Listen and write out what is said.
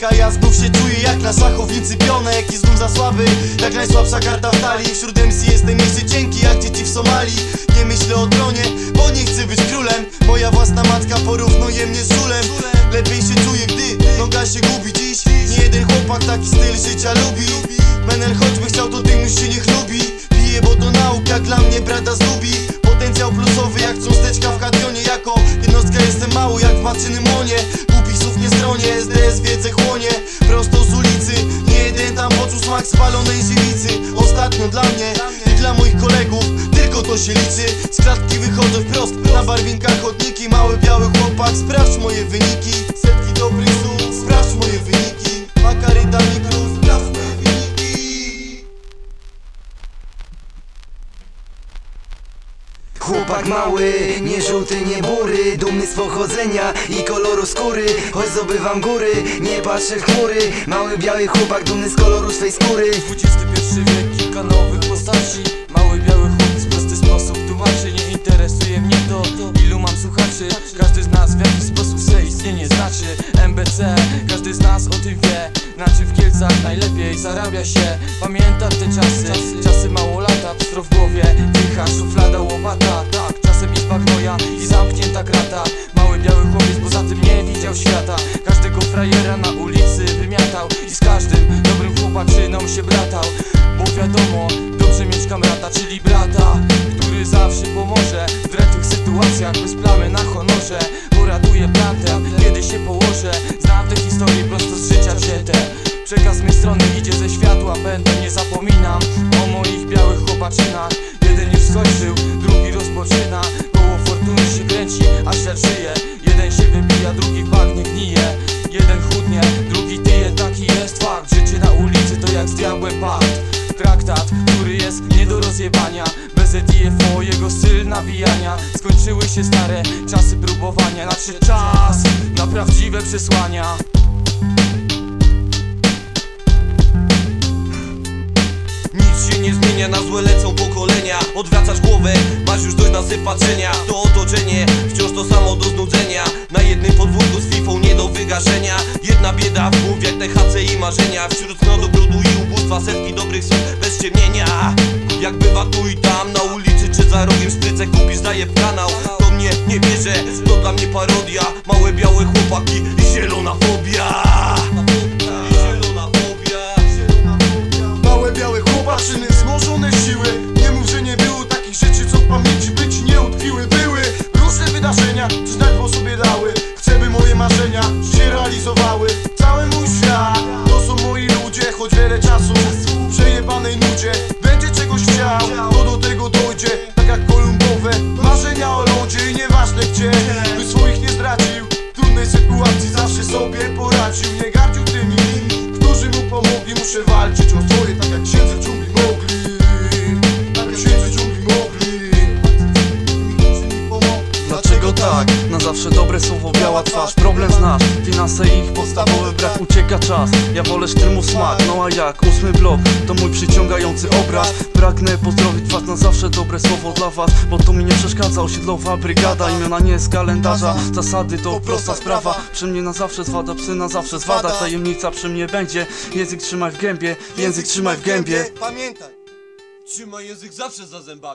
A ja znów się czuję jak na szachownicy pionek i znów za słaby, jak najsłabsza karta w talii. Wśród MC jestem jeszcze cienki jak dzieci w Somalii. Nie myślę o tronie, bo nie chcę być królem. Moja własna matka porównuje mnie z żulem. Lepiej się czuję, gdy noga się gubi. Dziś nie jeden chłopak taki styl życia lubi. Menel choćby chciał, to tym już się nie chlubi. Piję, bo to nauka dla mnie brata zgubi. Potencjał plusowy jak cząsteczka w kadionie. Jako jednostka jestem mały jak w matczynym łonie. Głupich nie stronie, SDS wiedzę chłonie. Prosto z ulicy, nie jeden tam poczuł smak spalonej żywicy. Ostatnio dla mnie i dla moich kolegów tylko to się liczy. Z klatki wychodzę wprost, na barwinkach chodniki. Mały biały chłopak, sprawdź moje wyniki. Setki dobrych słów, sprawdź moje wyniki. Makaryta mikrów, sprawdź moje wyniki. Chłopak mały, nie żółty, nie bury. Dumny z pochodzenia i koloru skóry. Choć zdobywam góry, nie patrzę w chmury. Mały biały chłopak, dumny z koloru swej skóry. XXI wiek, kilka nowych postaci. Mały biały chłopiec w prosty sposób tłumaczy. Nie interesuje mnie to, ilu mam słuchaczy. Każdy z nas w jakiś sposób swe istnienie znaczy. MBC, każdy z nas o tym wie. Znaczy w Kielcach najlepiej zarabia się. Pamiętam te czasy, czasy mało lata. Pstro w głowie, dycha, szuflada, łopata. Tak, czasem izba gnoja i zamknięta krata. Mały biały chłopiec poza tym nie widział świata. Każdego frajera na ulicy wymiatał. I z każdym dobrym chłopaczyną się bratał. Bo wiadomo, dobrze mieć kamrata, czyli brata, który zawsze pomoże w drętwych sytuacjach, bez plamy na honorze. Poraduje plantem, kiedy się położę. Znam te historie prosto z życia wzięte. Przekaz z mej strony idzie ze światła, będę, nie zapominam o moich białych chłopaczynach. Jeden już skończył, drugi rozpoczyna. Koło fortuny się kręci, aż świat żyje. Jeden się wybija, drugi w bagnie gnije. Jeden chudnie, drugi tyje, taki jest fakt. Życie na ulicy to jak z diabłem pakt. Traktat, który jest nie do rozjebania. Bez EDFO, jego styl nawijania. Skończyły się stare czasy próbowania. Nadszedł czas na prawdziwe przesłania. Nic się nie zmienia, na złe lecą pokolenia. Odwracasz głowę, masz już dość na patrzenia. To otoczenie, wciąż to samo do znudzenia. Na jednym podwórku z fifą nie do wygaszenia. Jedna bieda w głowie, THC i marzenia. Wśród cnodu, brudu i ubóstwa setki dobrych słów bez ciemnienia. Jak bywa tu i tam, na ulicy czy za rogiem szprycę kupisz, daję w kanał. To mnie nie bierze, to dla mnie parodia. Małe białe chłopaki i zielona fobia. Małe białe chłopaczyny, wzmożone siły. Nie mów, że nie było takich rzeczy, co w pamięci być nie utkwiły. Były różne wydarzenia, co znać po sobie dały. Chcę, by moje marzenia się realizowały. Cały mój świat, to są moi ludzie. Choć wiele czasu w przejebanej nudzie będzie czegoś chciał, to do tego dojdzie. Tak jak kolumbowe marzenia o lądzie. I nieważne gdzie, by swoich nie zdradził. W trudnej sytuacji zawsze sobie poradził. Nie gardził tymi, którzy mu pomogli. Muszę walczyć o swoje, tak jak księdze w dżungli mogli. Tak jak księdze w dżungli mogli. Dlaczego tak? Na zawsze dobre słowo, biała twarz. Problem znasz, finanse i ich podstawowy brak. Ucieka czas, ja wolę sztrymu smak. No a jak? 8 blok to mój przyciągający obraz. Pragnę pozdrowić was, na zawsze dobre słowo dla was. Bo to mi nie przeszkadza, osiedlowa brygada. Imiona nie z kalendarza, zasady to prosta sprawa. Przy mnie na zawsze zwada, psy na zawsze zwada. Tajemnica przy mnie będzie, język trzymaj w gębie. Język trzymaj w gębie. Pamiętaj, Trzymaj język zawsze za zębami.